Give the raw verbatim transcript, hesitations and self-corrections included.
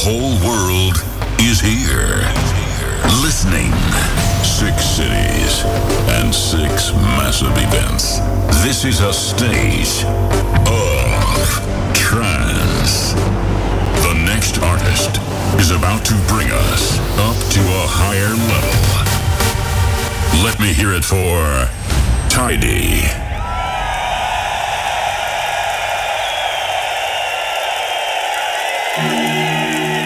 whole world is here. Listening. Six cities and six massive events. This is a stage of trance. The next artist is about to bring us up to a higher level. Let me hear it for Tidy.